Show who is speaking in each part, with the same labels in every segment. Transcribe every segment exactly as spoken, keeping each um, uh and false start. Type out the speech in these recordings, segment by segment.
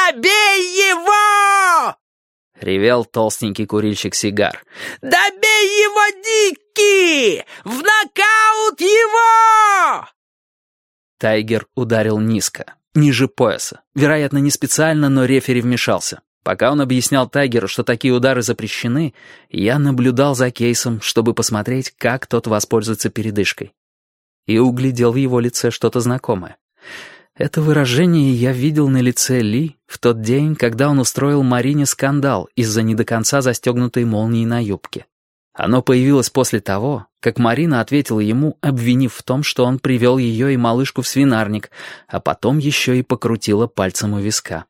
Speaker 1: Добей его!» — ревел толстенький курильщик сигар. «Добей его, Дикки! В нокаут его!» Тайгер ударил низко, ниже пояса. Вероятно, не специально, но рефери вмешался. Пока он объяснял Тайгеру, что такие удары запрещены, я наблюдал за Кейсом, чтобы посмотреть, как тот воспользуется передышкой. И углядел в его лице что-то знакомое. Это выражение я видел на лице Ли в тот день, когда он устроил Марине скандал из-за не до конца застегнутой молнии на юбке. Оно появилось после того, как Марина ответила ему, обвинив в том, что он привел ее и малышку в свинарник, а потом еще и покрутила пальцем у виска.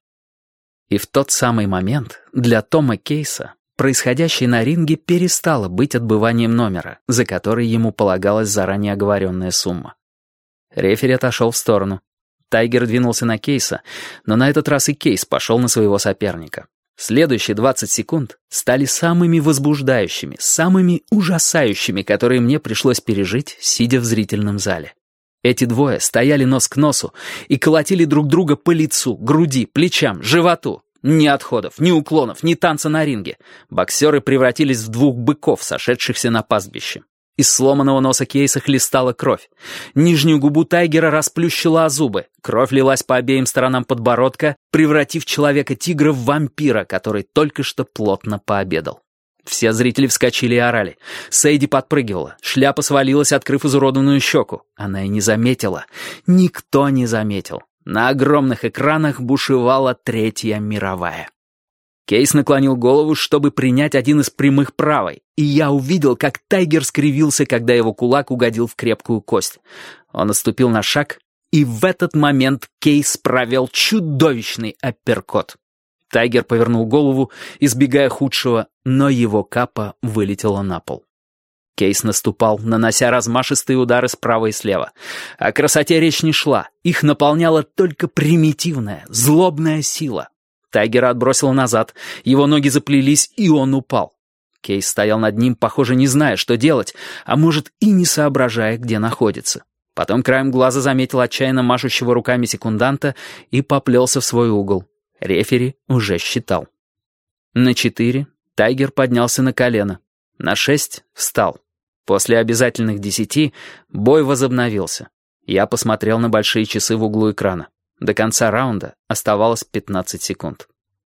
Speaker 1: И в тот самый момент для Тома Кейса происходящее на ринге перестало быть отбыванием номера, за который ему полагалась заранее оговоренная сумма. Рефери отошел в сторону. Тайгер двинулся на Кейса, но на этот раз и Кейс пошел на своего соперника. Следующие двадцать секунд стали самыми возбуждающими, самыми ужасающими, которые мне пришлось пережить, сидя в зрительном зале. Эти двое стояли нос к носу и колотили друг друга по лицу, груди, плечам, животу. Ни отходов, ни уклонов, ни танца на ринге. Боксеры превратились в двух быков, сошедшихся на пастбище. Из сломанного носа Кейса хлестала кровь. Нижнюю губу Тайгера расплющила о зубы. Кровь лилась по обеим сторонам подбородка, превратив человека-тигра в вампира, который только что плотно пообедал. Все зрители вскочили и орали. Сейди подпрыгивала. Шляпа свалилась, открыв изуродованную щеку. Она и не заметила. Никто не заметил. На огромных экранах бушевала Третья мировая. Кейс наклонил голову, чтобы принять один из прямых правой, и я увидел, как Тайгер скривился, когда его кулак угодил в крепкую кость. Он отступил на шаг, и в этот момент Кейс провел чудовищный апперкот. Тайгер повернул голову, избегая худшего, но его капа вылетела на пол. Кейс наступал, нанося размашистые удары справа и слева. О красоте речь не шла, их наполняла только примитивная, злобная сила. Тайгера отбросило назад, его ноги заплелись, и он упал. Кейс стоял над ним, похоже, не зная, что делать, а может и не соображая, где находится. Потом краем глаза заметил отчаянно машущего руками секунданта и поплелся в свой угол. Рефери уже считал. На четыре Тайгер поднялся на колено. На шесть встал. После обязательных десяти бой возобновился. Я посмотрел на большие часы в углу экрана. До конца раунда оставалось пятнадцать секунд.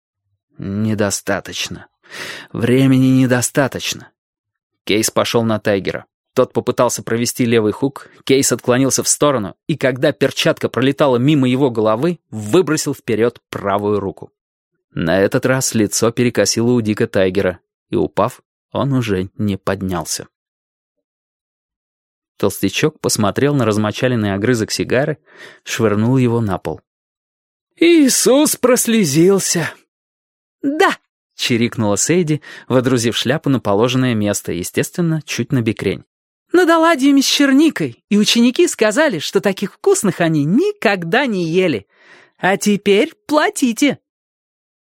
Speaker 1: Недостаточно. Времени недостаточно. Кейс пошел на Тайгера. Тот попытался провести левый хук, Кейс отклонился в сторону, и когда перчатка пролетала мимо его головы, выбросил вперед правую руку. На этот раз лицо перекосило у Дика Тайгера, и, упав, он уже не поднялся. Толстячок посмотрел на размочаленный огрызок сигары, швырнул его на пол. «Иисус прослезился!» «Да!» — чирикнула Сейди, водрузив шляпу на положенное место, естественно, чуть набекрень. «Над оладьями с черникой, и ученики сказали, что таких вкусных они никогда не ели. А теперь платите!»